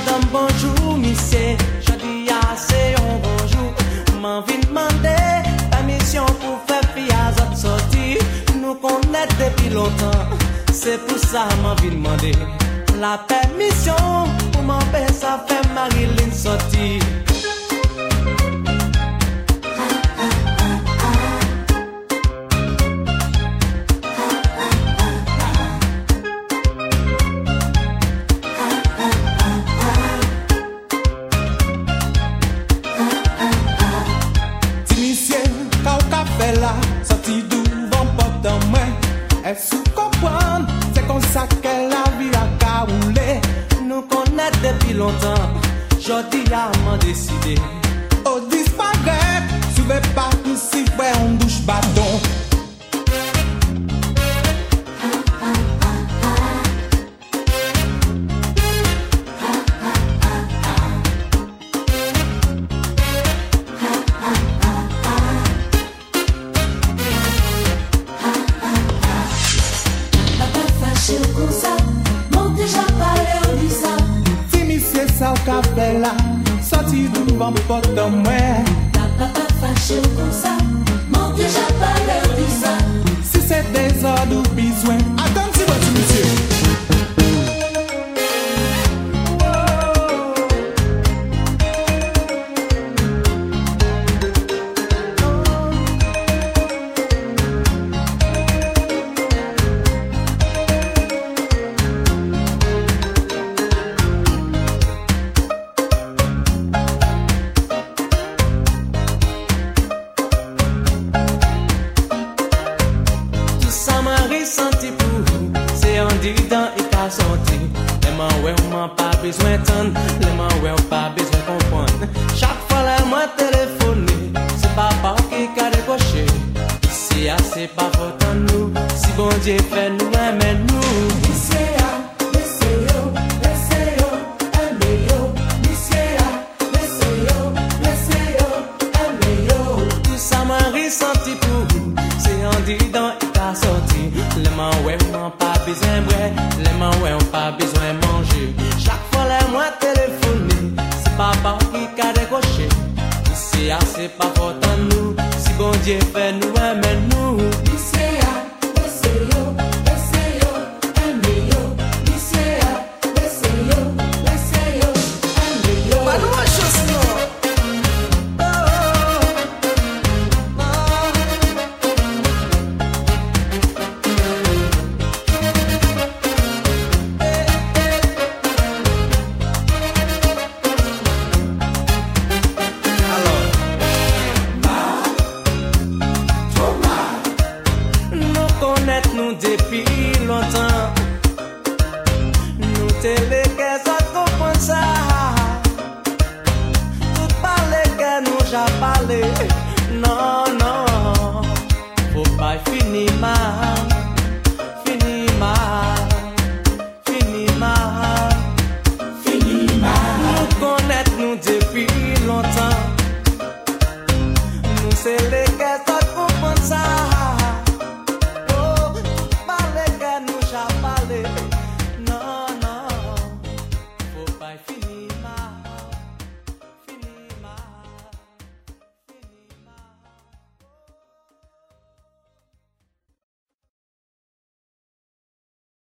madame, bonjour, monsieur. Je dis assez, on bonjour. M'en vient demander permission pour faire fille à autres sortir. Nous connaissons depuis longtemps. C'est pour ça m'en vient demander la permission pour m'empêcher ça faire Marilyn sortir. Sorti devant porte en main. Est-ce que comprendre? C'est comme ça que la vie a caroulé. Nous connaissons depuis longtemps. Jodi a m'en décidé. Au disparaît, souvent pas tout si vrai on douche bâton. Sorti devant porte en main. Ta papa fâché comme ça, mon déjà pas l'air de ça. Si c'est des ordres ou besoin, attends si votre monsieur. Senti pour c'est en dedans et qu'à sortir. Les mains ouais on m'a pas besoin d'entendre. Les mains ouais on pas besoin comprendre. Chaque fois là moi téléphoner, c'est papa qui a décoché. Si assez pas faute en nous, si bon Dieu fait nous aimer nous. Tout ça m'a ressenti pour c'est en dedans et qu'à sortir. Les mains ouais on pas besoin vrai, les mains ouais on pas besoin manger. Chaque fois là moi téléphoner, c'est papa qui a décoché. Si assez pas faute en nous, si bon Dieu fait nous aimer